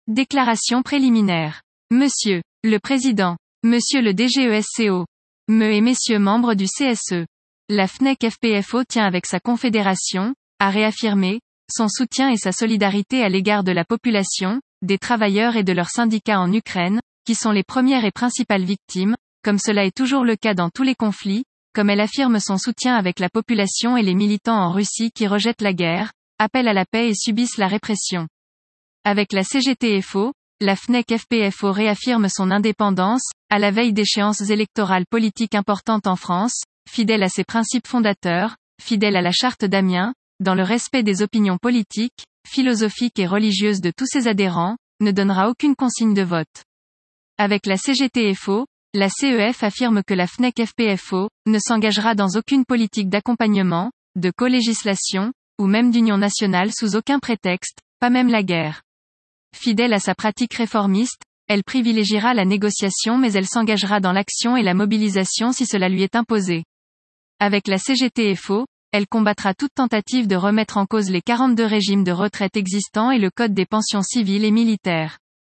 Déclaration préliminaire. Monsieur le Président, Monsieur le DGESCO, Me et Messieurs membres du CSE. La FNEC-FPFO tient avec sa confédération, à réaffirmer, son soutien et sa solidarité à l'égard de la population, des travailleurs et de leurs syndicats en Ukraine, qui sont les premières et principales victimes, comme cela est toujours le cas dans tous les conflits, comme elle affirme son soutien avec la population et les militants en Russie qui rejettent la guerre, appellent à la paix et subissent la répression. Avec la CGT-FO, la FNEC-FPFO réaffirme son indépendance, à la veille d'échéances électorales politiques importantes en France, fidèle à ses principes fondateurs, fidèle à la charte d'Amiens, dans le respect des opinions politiques, philosophiques et religieuses de tous ses adhérents, ne donnera aucune consigne de vote. Avec la CGT-FO, la CEF affirme que la FNEC-FPFO ne s'engagera dans aucune politique d'accompagnement, de co-législation, ou même d'union nationale sous aucun prétexte, pas même la guerre. Fidèle à sa pratique réformiste, elle privilégiera la négociation mais elle s'engagera dans l'action et la mobilisation si cela lui est imposé. Avec la CGT-FO, elle combattra toute tentative de remettre en cause les 42 régimes de retraite existants et le code des pensions civiles et militaires.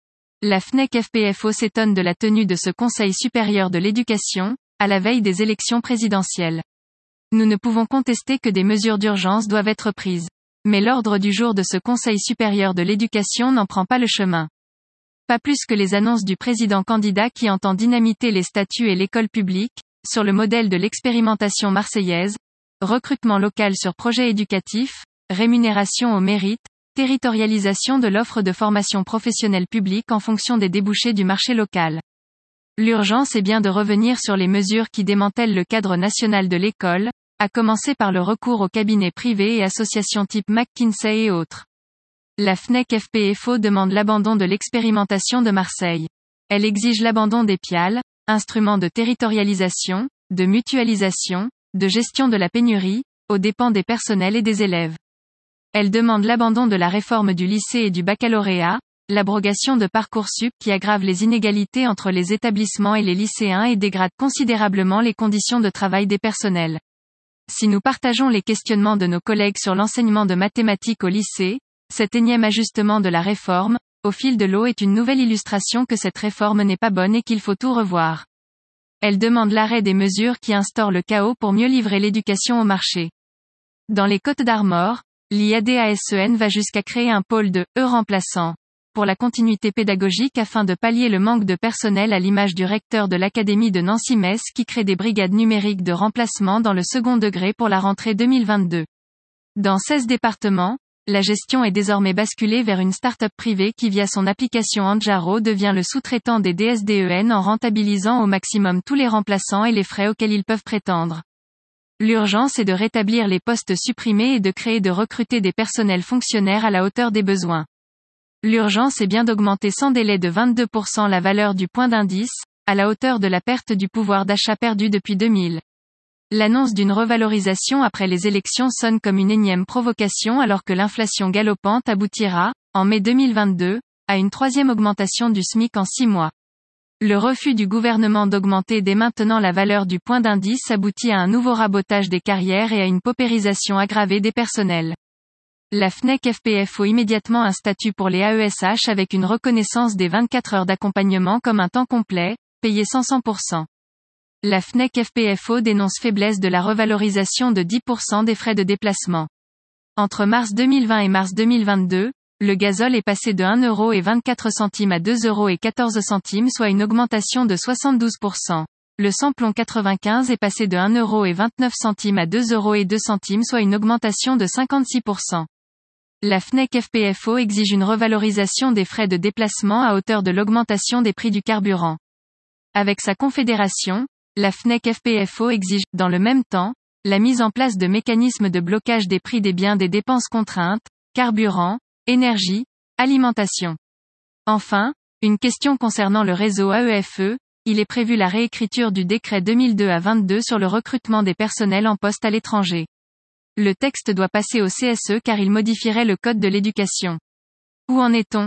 La FNEC-FPFO s'étonne de la tenue de ce Conseil supérieur de l'éducation, à la veille des élections présidentielles. Nous ne pouvons contester que des mesures d'urgence doivent être prises. Mais l'ordre du jour de ce Conseil supérieur de l'éducation n'en prend pas le chemin. Pas plus que les annonces du président candidat qui entend dynamiter les statuts et l'école publique, sur le modèle de l'expérimentation marseillaise, recrutement local sur projet éducatif, rémunération au mérite, territorialisation de l'offre de formation professionnelle publique en fonction des débouchés du marché local. L'urgence est bien de revenir sur les mesures qui démantèlent le cadre national de l'école, à commencer par le recours aux cabinets privés et associations type McKinsey et autres. La FNEC-FPFO demande l'abandon de l'expérimentation de Marseille. Elle exige l'abandon des PIAL, instruments de territorialisation, de mutualisation, de gestion de la pénurie, aux dépens des personnels et des élèves. Elle demande l'abandon de la réforme du lycée et du baccalauréat, l'abrogation de Parcoursup qui aggrave les inégalités entre les établissements et les lycéens et dégrade considérablement les conditions de travail des personnels. Si nous partageons les questionnements de nos collègues sur l'enseignement de mathématiques au lycée, cet énième ajustement de la réforme, au fil de l'eau est une nouvelle illustration que cette réforme n'est pas bonne et qu'il faut tout revoir. Elle demande l'arrêt des mesures qui instaurent le chaos pour mieux livrer l'éducation au marché. Dans les Côtes-d'Armor, l'IADASEN va jusqu'à créer un pôle de remplaçants pour la continuité pédagogique afin de pallier le manque de personnel à l'image du recteur de l'Académie de Nancy-Metz qui crée des brigades numériques de remplacement dans le second degré pour la rentrée 2022. Dans 16 départements, la gestion est désormais basculée vers une start-up privée qui via son application Anjaro devient le sous-traitant des DSDEN en rentabilisant au maximum tous les remplaçants et les frais auxquels ils peuvent prétendre. L'urgence est de rétablir les postes supprimés et de créer de recruter des personnels fonctionnaires à la hauteur des besoins. L'urgence est bien d'augmenter sans délai de 22% la valeur du point d'indice, à la hauteur de la perte du pouvoir d'achat perdu depuis 2000. L'annonce d'une revalorisation après les élections sonne comme une énième provocation alors que l'inflation galopante aboutira, en mai 2022, à une troisième augmentation du SMIC en 6 mois. Le refus du gouvernement d'augmenter dès maintenant la valeur du point d'indice aboutit à un nouveau rabotage des carrières et à une paupérisation aggravée des personnels. La FNEC-FPFO immédiatement un statut pour les AESH avec une reconnaissance des 24 heures d'accompagnement comme un temps complet, payé 100%. La FNEC-FPFO dénonce faiblesse de la revalorisation de 10% des frais de déplacement. Entre mars 2020 et mars 2022, le gazole est passé de 1,24 € à 2,14 €, soit une augmentation de 72%. Le samplon 95 est passé de 1,29 € à 2,02 €, soit une augmentation de 56%. La FNEC-FPFO exige une revalorisation des frais de déplacement à hauteur de l'augmentation des prix du carburant. Avec sa confédération, la FNEC-FPFO exige, dans le même temps, la mise en place de mécanismes de blocage des prix des biens des dépenses contraintes, carburant, énergie, alimentation. Enfin, une question concernant le réseau AEFE, il est prévu la réécriture du décret 2002-22 sur le recrutement des personnels en poste à l'étranger. Le texte doit passer au CSE car il modifierait le code de l'éducation. Où en est-on ?